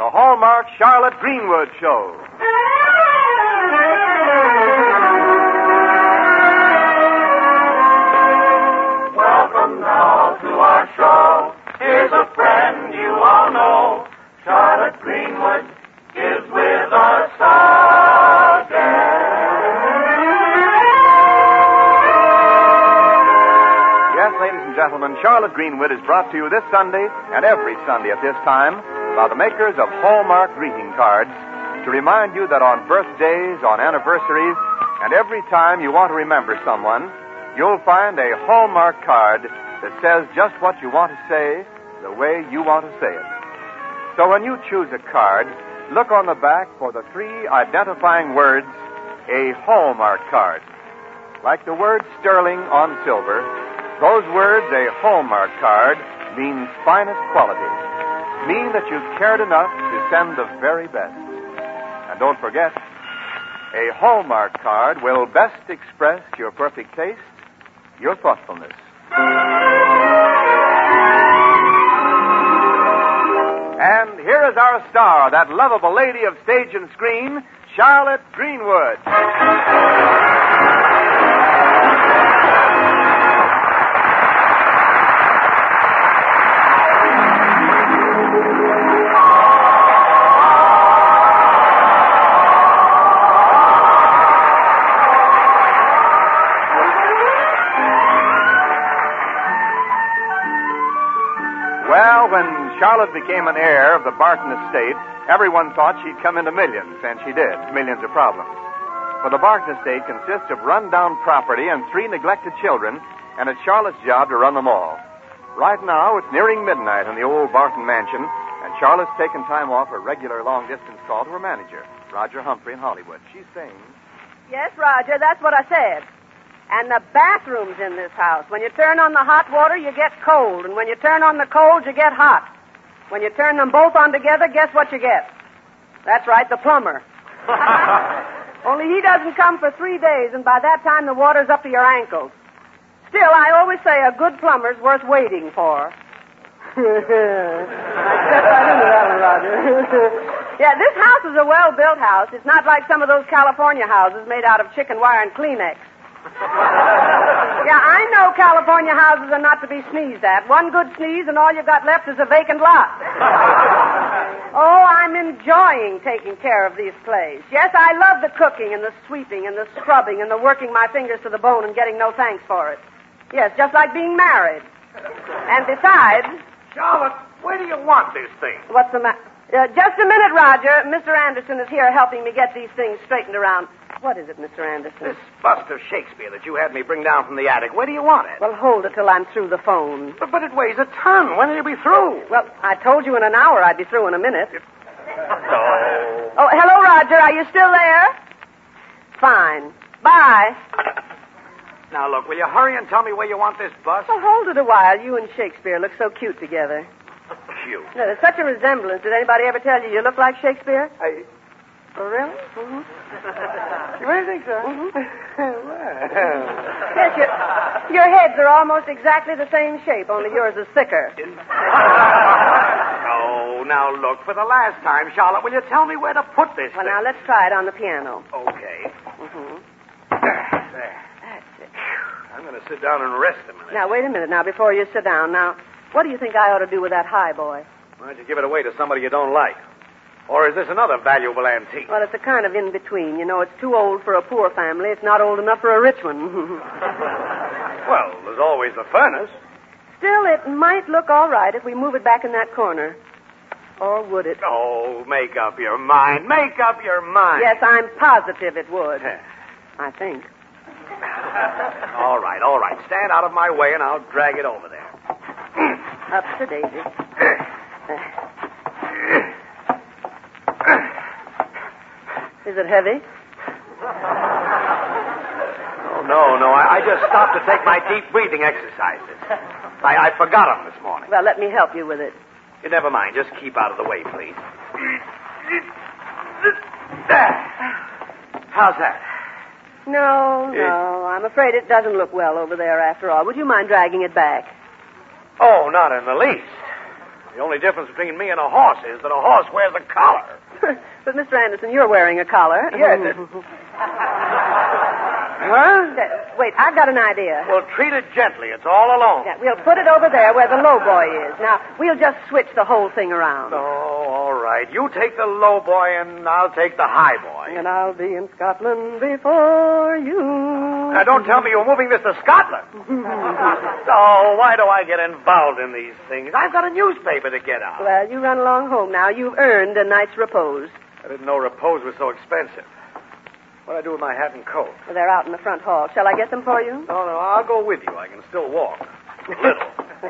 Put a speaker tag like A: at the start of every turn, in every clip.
A: the Hallmark Charlotte Greenwood Show.
B: Welcome now to our show. Here's a friend you all know. Charlotte Greenwood is with us again.
A: Yes, ladies and gentlemen, Charlotte Greenwood is brought to you this Sunday and every Sunday at this time by the makers of Hallmark greeting cards to remind you that on birthdays, on anniversaries, and every time you want to remember someone, you'll find a Hallmark card that says just what you want to say the way you want to say it. So when you choose a card, look on the back for the 3 identifying words, a Hallmark card. Like the word sterling on silver, those words, a Hallmark card, means finest quality. Mean that you've cared enough to send the very best. And don't forget, a Hallmark card will best express your perfect taste, your thoughtfulness. And here is our star, that lovable lady of stage and screen, Charlotte Greenwood. Well, when Charlotte became an heir of the Barton estate, everyone thought she'd come into millions, and she did. Millions of problems. For the Barton estate consists of run-down property and 3 neglected children, and it's Charlotte's job to run them all. Right now, it's nearing midnight in the old Barton mansion, and Charlotte's taken time off a regular long-distance call to her manager, Roger Humphrey in Hollywood. She's saying...
C: Yes, Roger, that's what I said. And the bathrooms in this house. When you turn on the hot water, you get cold. And when you turn on the cold, you get hot. When you turn them both on together, guess what you get? That's right, the plumber. Only he doesn't come for 3 days, and by that time the water's up to your ankles. Still, I always say a good plumber's worth waiting for. I stepped right into that one, Roger. Yeah, this house is a well-built house. It's not like some of those California houses made out of chicken wire and Kleenex. Yeah, I know California houses are not to be sneezed at. One good sneeze and all you've got left is a vacant lot. Oh, I'm enjoying taking care of these plays. Yes, I love the cooking and the sweeping and the scrubbing and the working my fingers to the bone and getting no thanks for it. Yes, just like being married. And besides...
D: Charlotte, where do you want this thing?
C: What's the matter? Just a minute, Roger. Mr. Anderson is here helping me get these things straightened around. What is it, Mr. Anderson?
D: This bust of Shakespeare that you had me bring down from the attic. Where do you want it?
C: Well, hold it till I'm through the phone.
D: But it weighs a ton. When will you be through?
C: Well, I told you in an hour I'd be through in a minute.
D: Oh.
C: Oh, hello, Roger. Are you still there? Fine. Bye.
D: Now, look, will you hurry and tell me where you want this bust?
C: Well, hold it a while. You and Shakespeare look so cute together.
D: Cute.
C: No, there's such a resemblance. Did anybody ever tell you look like Shakespeare? Oh, really? Mm-hmm.
D: You really think so?
C: Mm-hmm. Yes, your heads are almost exactly the same shape, only yours is thicker.
D: Oh, now look, for the last time, Charlotte, will you tell me where to put this
C: Well,
D: thing?
C: now, let's try it on the piano.
D: Okay.
C: Mm-hmm.
D: There.
C: That's it.
D: I'm going to sit down and rest a minute.
C: Now, wait a minute now before you sit down. Now, what do you think I ought to do with that high boy?
D: Why don't you give it away to somebody you don't like? Or is this another valuable antique?
C: Well, it's a kind of in-between. You know, it's too old for a poor family. It's not old enough for a rich one.
D: Well, there's always the furnace.
C: Still, it might look all right if we move it back in that corner. Or would it?
D: Oh, make up your mind. Make up your mind.
C: Yes, I'm positive it would. I think.
D: All right. Stand out of my way and I'll drag it over there.
C: Up to Daisy. Is it heavy?
D: Oh, no. I just stopped to take my deep breathing exercises. I forgot them this morning.
C: Well, let me help you with it.
D: You never mind. Just keep out of the way, please. How's that?
C: No. I'm afraid it doesn't look well over there after all. Would you mind dragging it back?
D: Oh, not in the least. The only difference between me and a horse is that a horse wears a collar.
C: But, Mr. Anderson, you're wearing a collar.
D: Yes. Huh?
C: Wait, I've got an idea.
D: Well, treat it gently. It's all alone.
C: Yeah, we'll put it over there where the low boy is. Now, we'll just switch the whole thing around.
D: Oh, all right. You take the low boy, and I'll take the high boy.
C: And I'll be in Scotland before you.
D: Now, don't tell me you're moving this to Scotland. Oh, why do I get involved in these things? I've got a newspaper to get out.
C: Well, you run along home now. You've earned a night's repose.
D: I didn't know repose was so expensive. What'd I do with my hat and coat?
C: Well, they're out in the front hall. Shall I get them for you?
D: No, I'll go with you. I can still walk. A little.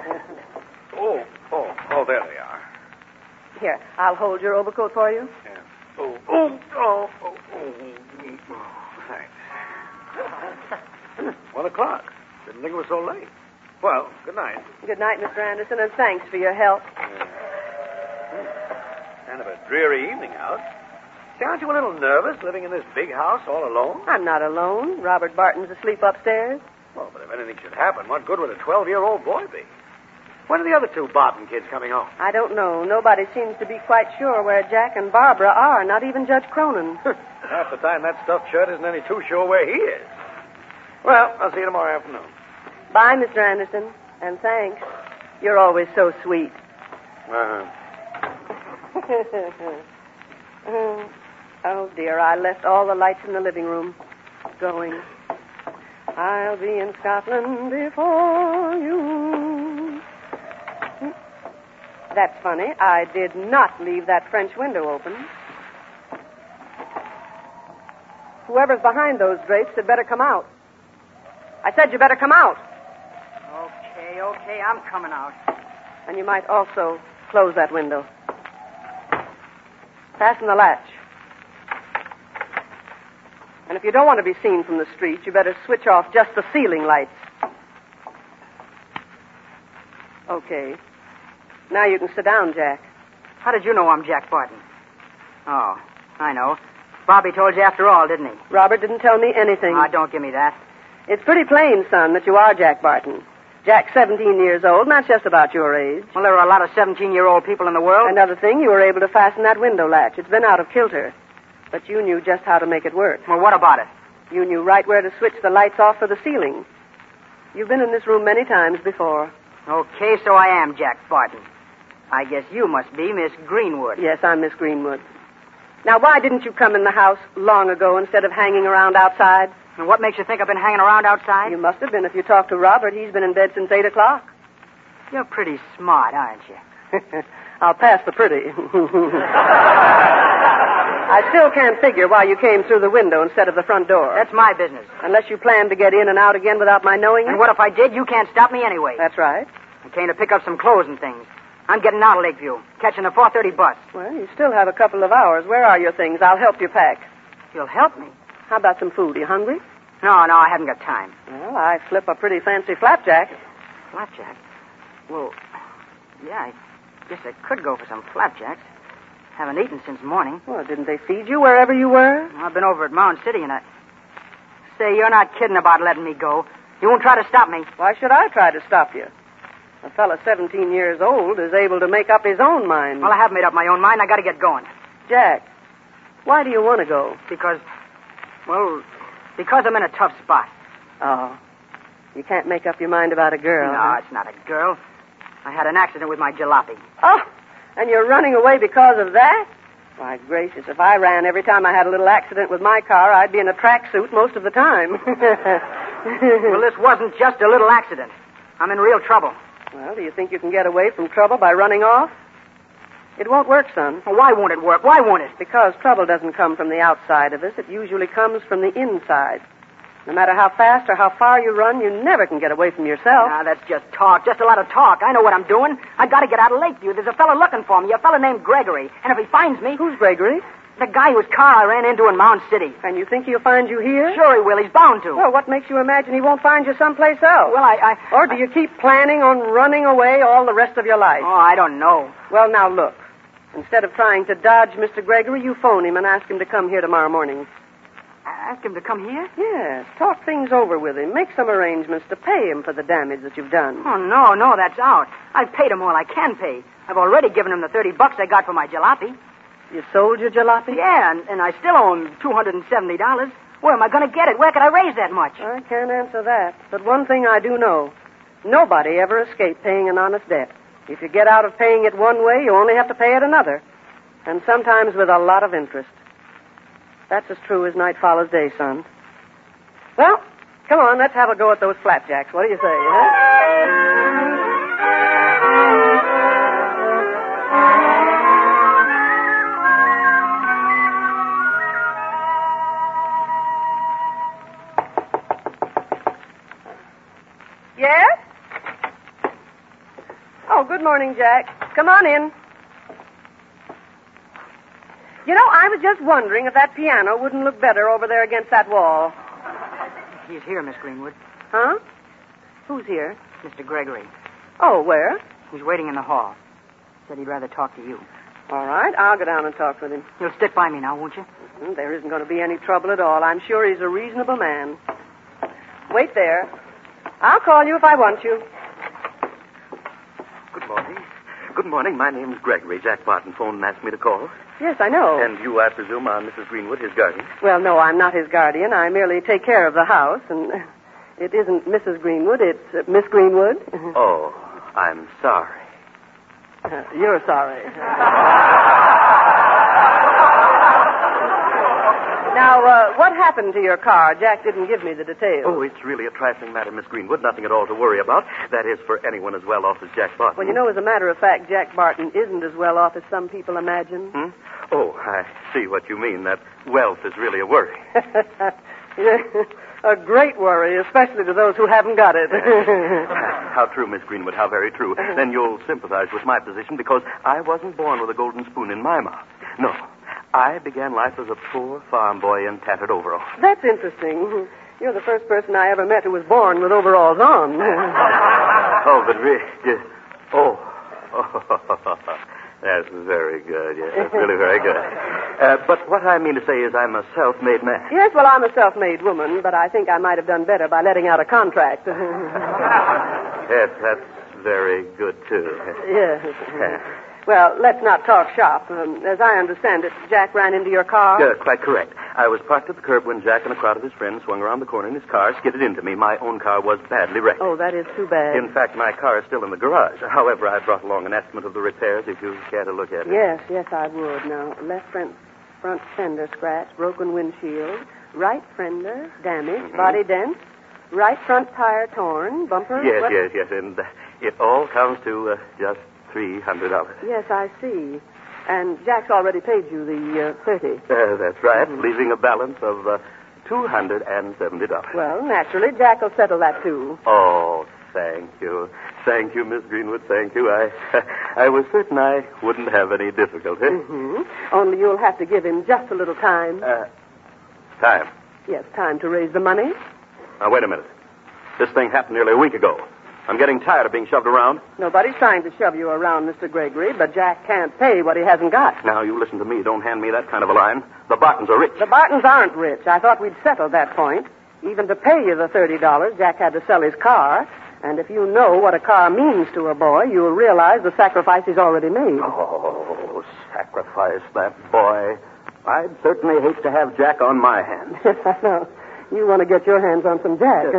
D: Oh, there they are.
C: Here, I'll hold your overcoat for you.
D: Yeah. Oh. Thanks. 1 o'clock. Didn't think it was so late. Well, good night.
C: Good night, Mr. Anderson, and thanks for your help.
D: Kind of a dreary evening out. Say, aren't you a little nervous living in this big house all alone?
C: I'm not alone. Robert Barton's asleep upstairs.
D: Well, but if anything should happen, what good would a 12-year-old boy be? When are the other 2 Barton kids coming home?
C: I don't know. Nobody seems to be quite sure where Jack and Barbara are, not even Judge Cronin.
D: Half the time that stuffed shirt isn't any too sure where he is. Well, I'll see you tomorrow afternoon.
C: Bye, Mr. Anderson, and thanks. You're always so sweet.
D: Uh-huh.
C: Oh, dear, I left all the lights in the living room going. I'll be in Scotland before you. That's funny. I did not leave that French window open. Whoever's behind those drapes had better come out. I said you better come out.
E: Okay, I'm coming out.
C: And you might also close that window. Fasten the latch. And if you don't want to be seen from the street, you better switch off just the ceiling lights. Okay. Now you can sit down, Jack.
E: How did you know I'm Jack Barton? Oh, I know. Bobby told you after all, didn't he?
C: Robert didn't tell me anything.
E: Don't give me that.
C: It's pretty plain, son, that you are Jack Barton. Jack's 17 years old, and that's just about your age.
E: Well, there are a lot of 17-year-old people in the world.
C: Another thing, you were able to fasten that window latch. It's been out of kilter. But you knew just how to make it work.
E: Well, what about it?
C: You knew right where to switch the lights off for the ceiling. You've been in this room many times before.
E: Okay, so I am Jack Barton. I guess you must be Miss Greenwood.
C: Yes, I'm Miss Greenwood. Now, why didn't you come in the house long ago instead of hanging around outside?
E: And what makes you think I've been hanging around outside?
C: You must have been if you talked to Robert. He's been in bed since 8 o'clock.
E: You're pretty smart, aren't you?
C: I'll pass the pretty. I still can't figure why you came through the window instead of the front door.
E: That's my business.
C: Unless you plan to get in and out again without my knowing it.
E: And what if I did? You can't stop me anyway.
C: That's right.
E: I came to pick up some clothes and things. I'm getting out of Lakeview, catching the 4:30 bus.
C: Well, you still have a couple of hours. Where are your things? I'll help you pack.
E: You'll help me?
C: How about some food? Are you hungry?
E: No, I haven't got time.
C: Well, I slip a pretty fancy flapjack.
E: Flapjack? Well, yeah, I guess I could go for some flapjacks. Haven't eaten since morning.
C: Well, didn't they feed you wherever you were?
E: I've been over at Mound City, and I... Say, you're not kidding about letting me go. You won't try to stop me.
C: Why should I try to stop you? A fella 17 years old is able to make up his own mind.
E: Well, I have made up my own mind. I got to get going.
C: Jack, why do you want to go?
E: Because I'm in a tough spot.
C: Oh, you can't make up your mind about a girl.
E: No,
C: huh?
E: it's not a girl. I had an accident with my jalopy.
C: Oh, and you're running away because of that? My gracious, if I ran every time I had a little accident with my car, I'd be in a tracksuit most of the time.
E: Well, this wasn't just a little accident. I'm in real trouble.
C: Well, do you think you can get away from trouble by running off? It won't work, son.
E: Well, why won't it work? Why won't it?
C: Because trouble doesn't come from the outside of us. It usually comes from the inside. No matter how fast or how far you run, you never can get away from yourself.
E: Ah, that's just talk. Just a lot of talk. I know what I'm doing. I've got to get out of Lakeview. There's a fella looking for me, a fella named Gregory. And if he finds me...
C: Who's Gregory?
E: The guy whose car I ran into in Mound City.
C: And you think he'll find you here?
E: Sure he will. He's bound to.
C: Well, what makes you imagine he won't find you someplace else?
E: Well,
C: Or do you keep planning on running away all the rest of your life?
E: Oh, I don't know.
C: Well, now, look. Instead of trying to dodge Mr. Gregory, you phone him and ask him to come here tomorrow morning.
E: Ask him to come here?
C: Yes. Talk things over with him. Make some arrangements to pay him for the damage that you've done.
E: Oh, no, that's out. I've paid him all I can pay. I've already given him the $30 I got for my jalopy.
C: You sold your jalopy?
E: Yeah, and I still owe him $270. Where am I going to get it? Where can I raise that much?
C: I can't answer that. But one thing I do know. Nobody ever escaped paying an honest debt. If you get out of paying it one way, you only have to pay it another. And sometimes with a lot of interest. That's as true as night follows day, son. Well, come on, let's have a go at those flapjacks. What do you say, huh? Yes? Oh, good morning, Jack. Come on in. You know, I was just wondering if that piano wouldn't look better over there against that wall.
E: He's here, Miss Greenwood.
C: Huh? Who's here?
E: Mr. Gregory.
C: Oh, where?
E: He's waiting in the hall. Said he'd rather talk to you.
C: All right, I'll go down and talk with him.
E: You'll stick by me now, won't you?
C: There isn't going to be any trouble at all. I'm sure he's a reasonable man. Wait there. I'll call you if I want you.
F: Good morning. Good morning. My name's Gregory. Jack Barton phoned and asked me to call.
C: Yes, I know.
F: And you, I presume, are Mrs. Greenwood, his guardian?
C: Well, no, I'm not his guardian. I merely take care of the house, and it isn't Mrs. Greenwood, it's Miss Greenwood.
F: Oh, I'm sorry.
C: You're sorry. Now, what happened to your car? Jack didn't give me the details.
F: Oh, it's really a trifling matter, Miss Greenwood. Nothing at all to worry about. That is, for anyone as well off as Jack Barton.
C: Well, you know, as a matter of fact, Jack Barton isn't as well off as some people imagine.
F: Oh, I see what you mean. That wealth is really a worry.
C: A great worry, especially to those who haven't got it.
F: How true, Miss Greenwood, how very true. Then you'll sympathize with my position because I wasn't born with a golden spoon in my mouth. No, I began life as a poor farm boy in tattered overalls.
C: That's interesting. You're the first person I ever met who was born with overalls on.
F: Oh, but really... Oh. That's very good, yes. That's really very good. But what I mean to say is I'm a self-made man.
C: Yes, well, I'm a self-made woman, but I think I might have done better by letting out a contract.
F: Yes, that's very good, too.
C: Yes. Well, let's not talk shop. As I understand it, Jack ran into your car?
F: Yeah, quite correct. I was parked at the curb when Jack and a crowd of his friends swung around the corner in his car, skidded into me. My own car was badly wrecked.
C: Oh, that is too bad.
F: In fact, my car is still in the garage. However, I brought along an estimate of the repairs if you care to look at it.
C: Yes, I would. Now, left front fender scratch, broken windshield, right fender damaged, body dent, right front tire torn, bumper...
F: Yes, and it all comes to just $300.
C: Yes, I see. And Jack's already paid you the $30.
F: That's right, leaving a balance of $270.
C: Well, naturally, Jack will settle that, too.
F: Oh, thank you. Thank you, Miss Greenwood, thank you. I was certain I wouldn't have any difficulty.
C: Only you'll have to give him just a little time.
F: Time?
C: Yes, time to raise the money.
F: Now, wait a minute. This thing happened nearly a week ago. I'm getting tired of being shoved around.
C: Nobody's trying to shove you around, Mr. Gregory, but Jack can't pay what he hasn't got.
F: Now, you listen to me. Don't hand me that kind of a line. The Bartons are rich.
C: The Bartons aren't rich. I thought we'd settled that point. Even to pay you the $30, Jack had to sell his car. And if you know what a car means to a boy, you'll realize the sacrifice he's already made.
F: Oh, sacrifice that boy. I'd certainly hate to have Jack on my hands.
C: I know. You want to get your hands on some Jack.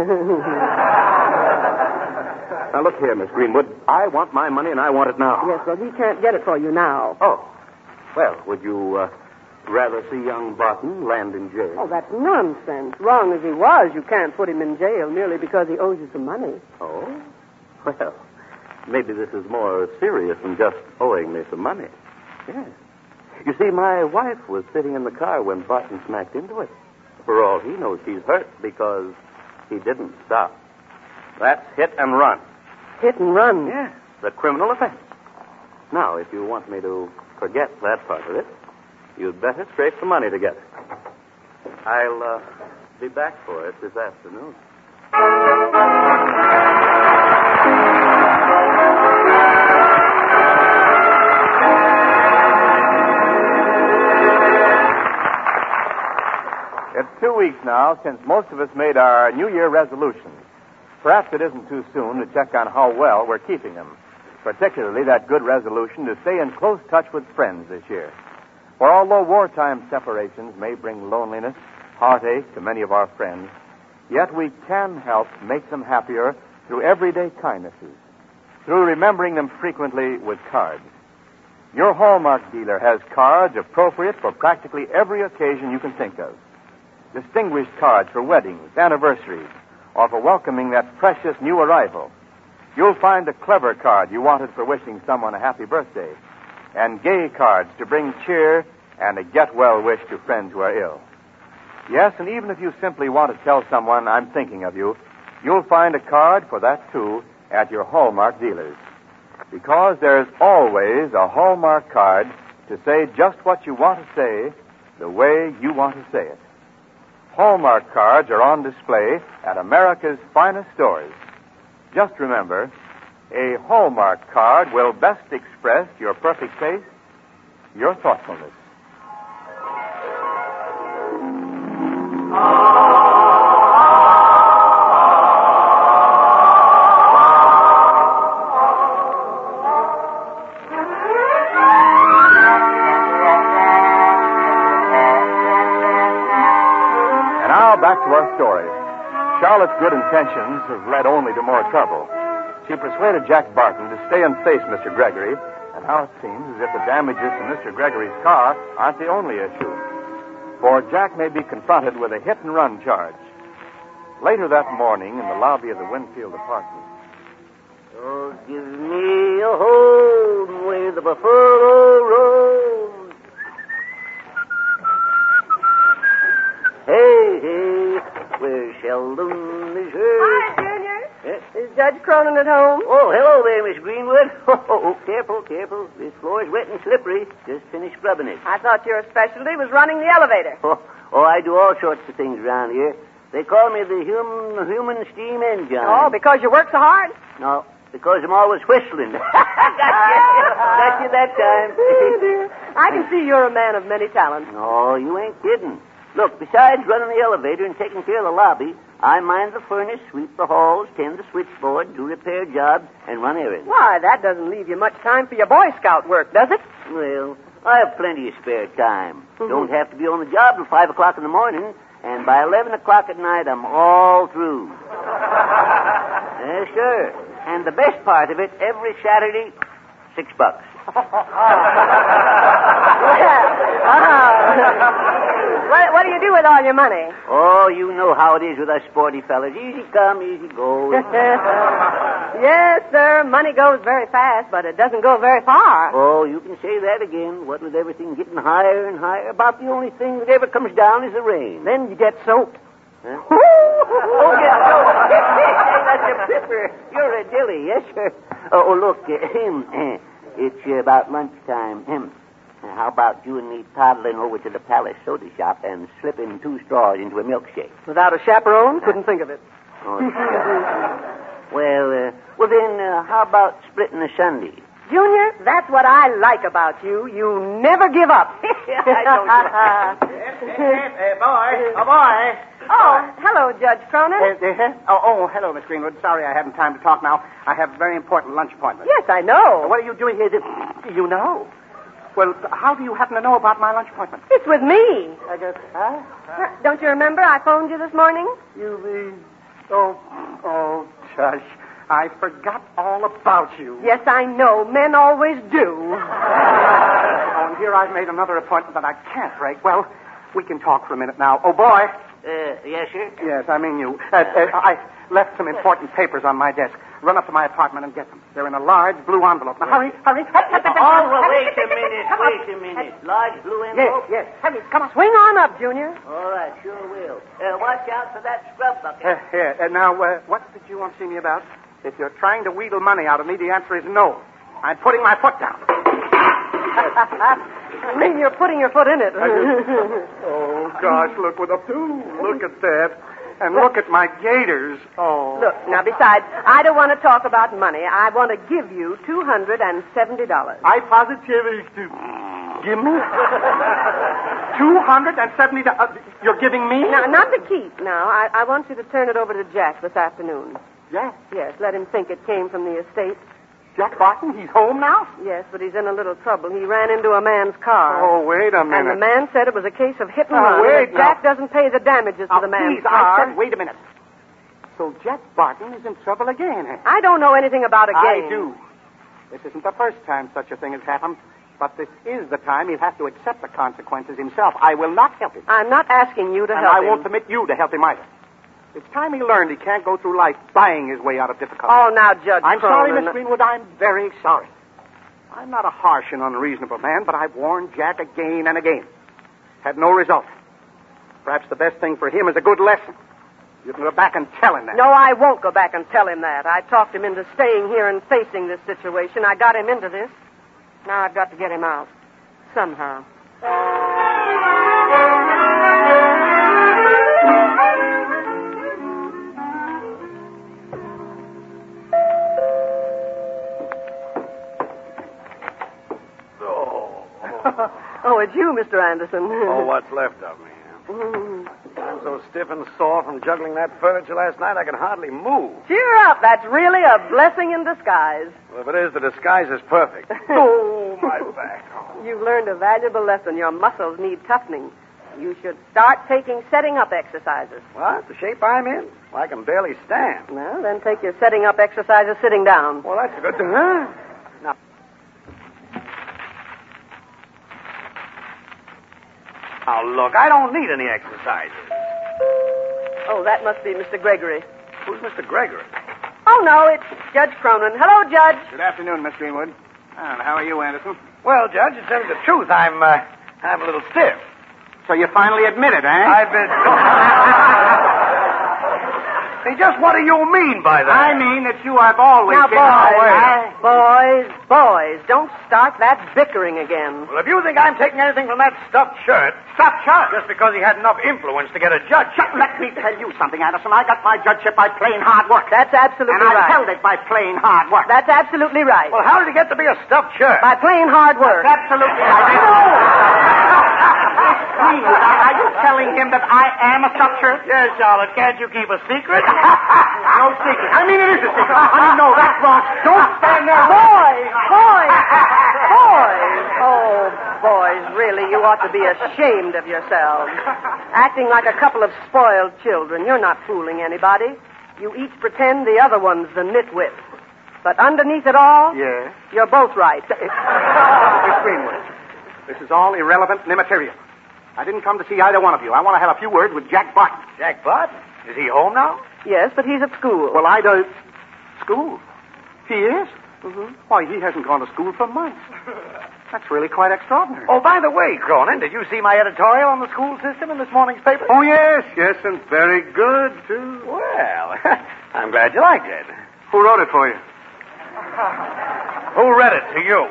F: Now, look here, Miss Greenwood. I want my money, and I want it now.
C: Yes, well, he can't get it for you now.
F: Oh. Well, would you rather see young Barton land in jail?
C: Oh, that's nonsense. Wrong as he was, you can't put him in jail merely because he owes you some money.
F: Oh? Well, maybe this is more serious than just owing me some money. Yes. You see, my wife was sitting in the car when Barton smacked into it. For all he knows, she's hurt because he didn't stop. That's hit and run.
C: Hit and run?
F: Yes, the criminal offense. Now, if you want me to forget that part of it, you'd better scrape the money together. I'll be back for it this afternoon.
A: It's 2 weeks now since most of us made our New Year resolutions. Perhaps it isn't too soon to check on how well we're keeping them, particularly that good resolution to stay in close touch with friends this year. For although wartime separations may bring loneliness, heartache to many of our friends, yet we can help make them happier through everyday kindnesses, through remembering them frequently with cards. Your Hallmark dealer has cards appropriate for practically every occasion you can think of. Distinguished cards for weddings, anniversaries, or for welcoming that precious new arrival. You'll find the clever card you wanted for wishing someone a happy birthday, and gay cards to bring cheer and a get-well wish to friends who are ill. Yes, and even if you simply want to tell someone I'm thinking of you, you'll find a card for that, too, at your Hallmark dealers. Because there's always a Hallmark card to say just what you want to say, the way you want to say it. Hallmark cards are on display at America's finest stores. Just remember, a Hallmark card will best express your perfect taste, your thoughtfulness. Back to our story. Charlotte's good intentions have led only to more trouble. She persuaded Jack Barton to stay and face Mr. Gregory, and now it seems as if the damages to Mr. Gregory's car aren't the only issue. For Jack may be confronted with a hit-and-run charge. Later that morning, in the lobby of the Winfield apartment.
G: Oh, give me a home where the buffalo roams. Hey, hey, where seldom is heard.
C: Hi, Junior. Is Judge Cronin at home?
G: Oh, hello there, Miss Greenwood. Oh, careful, careful. This floor is wet and slippery. Just finished scrubbing it.
C: I thought your specialty was running the elevator.
G: Oh, I do all sorts of things around here. They call me the human steam engine.
C: Oh, because you work so hard?
G: No, because I'm always whistling. Got you that time.
C: Oh, dear. I can see you're a man of many talents.
G: No, you ain't kidding. Look, besides running the elevator and taking care of the lobby, I mind the furnace, sweep the halls, tend the switchboard, do repair jobs, and run errands.
C: Why, that doesn't leave you much time for your Boy Scout work, does it?
G: Well, I have plenty of spare time. Don't have to be on the job till 5 o'clock in the morning, and by 11 o'clock at night, I'm all through. Yes, sir. And the best part of it, every Saturday, $6.
C: What do you do with all your money?
G: Oh, you know how it is with us sporty fellas. Easy come, easy go.
C: Yes, sir. Money goes very fast, but it doesn't go very far.
G: Oh, you can say that again. What with everything getting higher and higher, about the only thing that ever comes down is the rain.
C: Then you get soaked.
G: Huh? Oh, get soaked. That's a pipper. You're a dilly, yes, sir. Oh, look, it's about lunchtime. How about you and me toddling over to the Palace Soda Shop and slipping 2 straws into a milkshake?
C: Without a chaperone? Couldn't think of it.
G: Oh, well, then, how about splitting a Sunday?
C: Junior, that's what I like about you. You never give up.
D: I don't. Boy.
C: Oh, hello, Judge Cronin.
D: Hello, Miss Greenwood. Sorry I haven't time to talk now. I have a very important lunch appointment.
C: Yes, I know.
D: What are you doing here? You know? Well, how do you happen to know about my lunch appointment?
C: It's with me.
D: I guess, huh?
C: Don't you remember I phoned you this morning?
D: You mean... Oh, Josh, I forgot all about you.
C: Yes, I know. Men always do.
D: And here I've made another appointment that I can't break. Well, we can talk for a minute now. Oh, boy.
G: Yes, sir?
D: Yes, I mean you. I left some important papers on my desk. Run up to my apartment and get them. They're in a large blue envelope. Now, hurry.
G: Oh, wait a minute. Large blue envelope?
D: Yes.
C: Hurry, come on. Swing on up, Junior.
G: All right, sure will. Watch out for that scrub bucket.
D: Now, what did you want to see me about? If you're trying to wheedle money out of me, the answer is no. I'm putting my foot down.
C: I mean, you're putting your foot in it.
D: Oh, gosh, look what up to. Look at that. And look at my gaiters. Oh.
C: Look, now, besides, I don't want to talk about money. I want to give you $270.
D: I positively... Give me?
H: $270 you're giving me?
C: Now, not to keep, now. I want you to turn it over to Jack this afternoon.
H: Jack?
C: Yes, let him think it came from the estate.
H: Jack Barton, he's home now?
C: Yes, but he's in a little trouble. He ran into a man's car.
H: Oh, wait a minute.
C: And the man said it was a case of hit and
H: Oh,
C: run.
H: wait,
C: If Jack doesn't pay the damages to the man's
H: please,
C: car.
H: I said, wait a minute. So Jack Barton is in trouble again, eh?
C: I don't know anything about a game.
H: I do. This isn't the first time such a thing has happened, but this is the time he'll have to accept the consequences himself. I will not help him.
C: I'm not asking you to
H: And
C: help
H: I
C: him.
H: won't permit you to help him either. It's time he learned he can't go through life buying his way out of difficulty.
C: Oh, now, Judge
H: I'm sorry,
C: Cronin.
H: Miss Greenwood. I'm very sorry. I'm not a harsh and unreasonable man, but I've warned Jack again and again. Had no result. Perhaps the best thing for him is a good lesson. You can go back and tell him that.
C: No, I won't go back and tell him that. I talked him into staying here and facing this situation. I got him into this. Now I've got to get him out. Somehow. Oh, it's you, Mr. Anderson.
D: Oh, what's left of me. I'm so stiff and sore from juggling that furniture last night I can hardly move.
C: Cheer up. That's really a blessing in disguise.
D: Well, if it is, the disguise is perfect. Oh, my back.
C: You've learned a valuable lesson. Your muscles need toughening. You should start taking setting up exercises.
D: What? The shape I'm in? Well, I can barely stand.
C: Well, then take your setting up exercises sitting down.
D: Well, that's a good thing, huh? Now. Now, look, I don't need any exercises.
C: Oh, that must be Mr. Gregory.
D: Who's Mr. Gregory?
C: Oh, no, it's Judge Cronin. Hello, Judge.
H: Good afternoon, Miss Greenwood. And how are you, Anderson?
D: Well, Judge, to tell you the truth, I'm a little stiff.
H: So you finally admit it, eh?
D: I've been... Hey, just what do you mean by that?
H: I mean that you have always
C: Now,
H: been...
C: boys, don't start that bickering again.
D: Well, if you think I'm taking anything from that stuffed shirt...
H: Stuffed shirt?
D: Just because he had enough influence to get a judge...
H: Let me tell you something, Anderson. I got my judgeship by plain hard work.
C: That's absolutely
H: and
C: right.
H: I held it by plain hard work.
C: That's absolutely right.
D: Well, how did he get to be a stuffed shirt?
C: By plain hard work.
H: That's absolutely right. Are you telling him that I am a stuffed shirt?
D: Yes, Charlotte. Can't you keep a secret?
H: No secret. I mean, it is a secret. I mean, no, that's wrong. Don't stand there.
C: Boys! Oh, boys, really, you ought to be ashamed of yourselves. Acting like a couple of spoiled children. You're not fooling anybody. You each pretend the other one's the nitwit. But underneath it all,
H: Yes?
C: you're both right.
H: Miss Greenwood, this is all irrelevant and immaterial. I didn't come to see either one of you. I want to have a few words with Jack Barton.
D: Jack Barton? Is he home now?
C: Yes, but he's at school.
H: Well, I don't... School? He is?
C: Mm-hmm.
H: Why, he hasn't gone to school for months. That's really quite extraordinary.
D: Oh, by the way, Cronin, did you see my editorial on the school system in this morning's paper?
H: Oh, yes, and very good, too.
D: Well, I'm glad you liked it.
H: Who wrote it for you?
D: Who read it to you?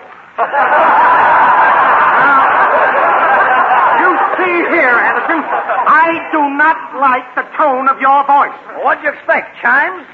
H: You see here, Anderson, I do not like the tone of your voice.
D: What'd you expect, chimes?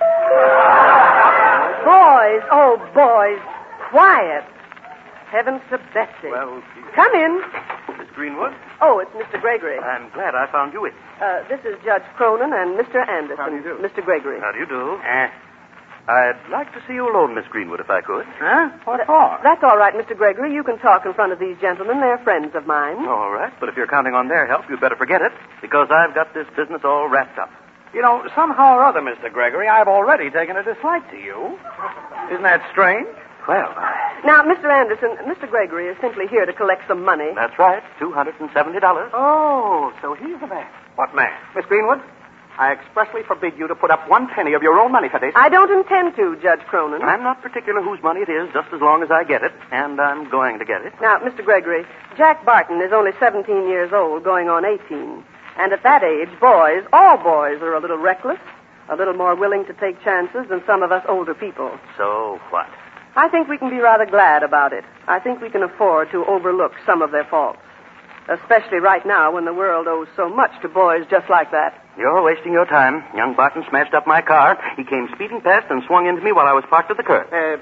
C: Boys, quiet. Heavens to Betsy.
F: Well,
C: Come in.
F: Miss Greenwood,
C: Oh, it's Mr. Gregory.
F: I'm glad I found you in.
C: This is Judge Cronin and Mr. Anderson.
H: How do you do?
C: Mr. Gregory.
F: How do you do? I'd like to see you alone, Miss Greenwood, if I could.
D: Huh? What for?
C: That's all right, Mr. Gregory. You can talk in front of these gentlemen. They're friends of mine.
F: All right, but if you're counting on their help, you'd better forget it, because I've got this business all wrapped up.
D: You know, somehow or other, Mr. Gregory, I've already taken a dislike to you. Isn't that strange?
F: Well,
C: Now, Mr. Anderson, Mr. Gregory is simply here to collect some money.
F: that's right, $270.
H: Oh, so he's the man.
D: What man?
H: Miss Greenwood, I expressly forbid you to put up 1 penny of your own money for this.
C: I don't intend to, Judge Cronin.
F: I'm not particular whose money it is, just as long as I get it, and I'm going to get it.
C: Now, Mr. Gregory, Jack Barton is only 17 years old, going on 18. And at that age, boys, all boys, are a little reckless, a little more willing to take chances than some of us older people.
F: So what?
C: I think we can be rather glad about it. I think we can afford to overlook some of their faults. Especially right now when the world owes so much to boys just like that.
F: You're wasting your time. Young Barton smashed up my car. He came speeding past and swung into me while I was parked at the curb.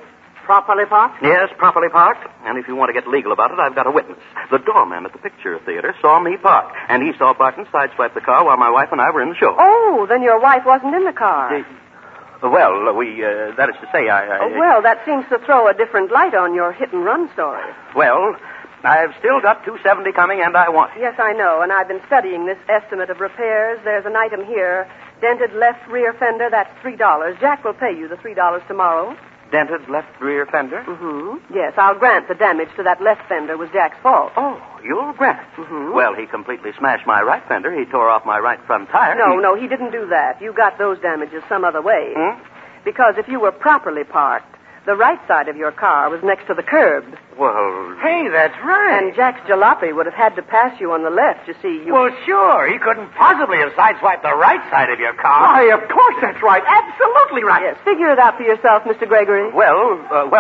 H: properly parked?
F: Yes, properly parked. And if you want to get legal about it, I've got a witness. The doorman at the picture theater saw me park, and he saw Barton sideswipe the car while my wife and I were in the show.
C: Oh, then your wife wasn't in the car.
F: That is to say,
C: Well, that seems to throw a different light on your hit-and-run story.
F: Well, I've still got $270 coming, and I want it.
C: Yes, I know, and I've been studying this estimate of repairs. There's an item here, dented left rear fender, that's $3. Jack will pay you the $3 tomorrow.
F: Dented left rear fender?
C: Mm-hmm. Yes, I'll grant the damage to that left fender was Jack's fault.
F: Oh, you'll grant it?
C: Mm-hmm.
F: Well, he completely smashed my right fender. He tore off my right front tire.
C: No, he didn't do that. You got those damages some other way. Because if you were properly parked, the right side of your car was next to the curb.
F: Well...
D: Hey, that's right.
C: And Jack's jalopy would have had to pass you on the left, you see.
D: Well, sure. He couldn't possibly have sideswiped the right side of your car.
H: Why, of course that's right. Absolutely right.
C: Yes, figure it out for yourself, Mr. Gregory.
F: Well,
H: Go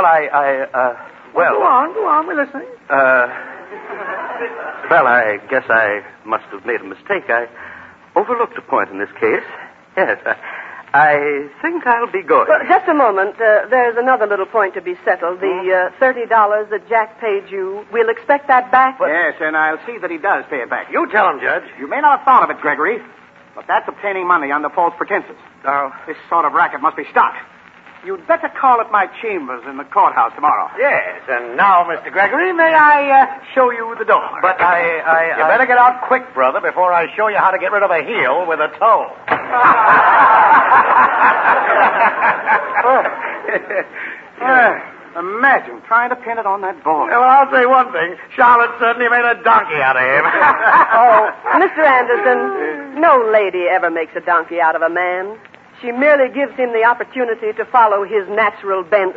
H: on. We're listening.
F: Well, I guess I must have made a mistake. I overlooked a point in this case. Yes, I think I'll be going.
C: Well, just a moment. There's another little point to be settled. The $30 that Jack paid you, we'll expect that back?
H: Yes, and I'll see that he does pay it back.
D: You tell him, Judge.
H: You may not have thought of it, Gregory, but that's obtaining money under false pretenses.
F: Oh.
H: This sort of racket must be stopped. You'd better call at my chambers in the courthouse tomorrow.
D: Yes, and now, Mr. Gregory, may I show you the door?
F: But
D: You better get out quick, brother, before I show you how to get rid of a heel with a toe.
H: Imagine trying to pin it on that boy.
D: Well, I'll say one thing. Charlotte certainly made a donkey out of him.
C: Oh, Mr. Anderson, no lady ever makes a donkey out of a man. She merely gives him the opportunity to follow his natural bent.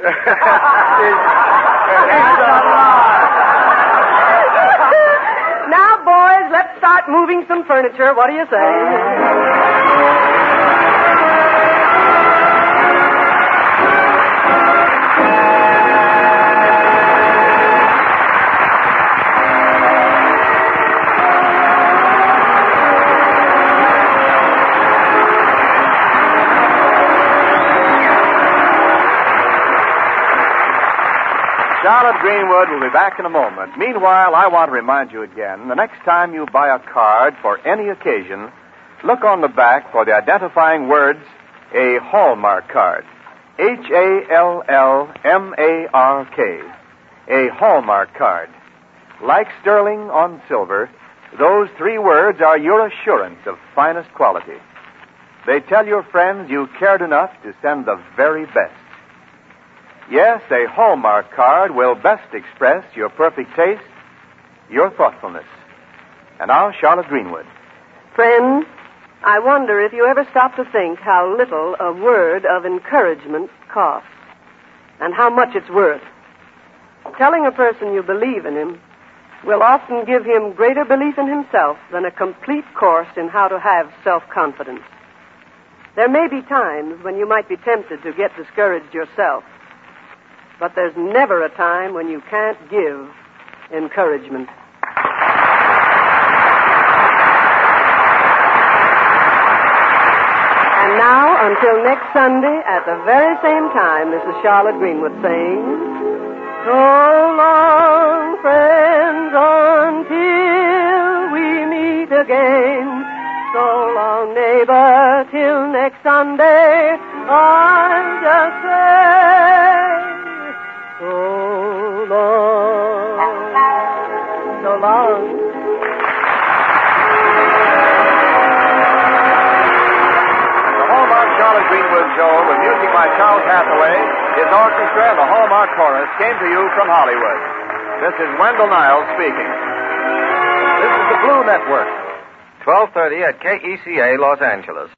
C: Now, boys, let's start moving some furniture. What do you say?
A: Charlotte Greenwood will be back in a moment. Meanwhile, I want to remind you again, the next time you buy a card for any occasion, look on the back for the identifying words, a Hallmark card. Hallmark. A Hallmark card. Like sterling on silver, those three words are your assurance of finest quality. They tell your friends you cared enough to send the very best. Yes, a Hallmark card will best express your perfect taste, your thoughtfulness. And now, Charlotte Greenwood.
C: Friends, I wonder if you ever stop to think how little a word of encouragement costs and how much it's worth. Telling a person you believe in him will often give him greater belief in himself than a complete course in how to have self-confidence. There may be times when you might be tempted to get discouraged yourself, but there's never a time when you can't give encouragement. And now, until next Sunday, at the very same time, this is Charlotte Greenwood saying, so long, friends, until we meet again. So long, neighbor, till next Sunday, I'll just say, so long, so long.
A: The Hallmark Charlotte Greenwood Show, with music by Charles Hathaway, his orchestra, and the Hallmark Chorus, came to you from Hollywood. This is Wendell Niles speaking. This is the Blue Network.
I: 12:30 at KECA, Los Angeles.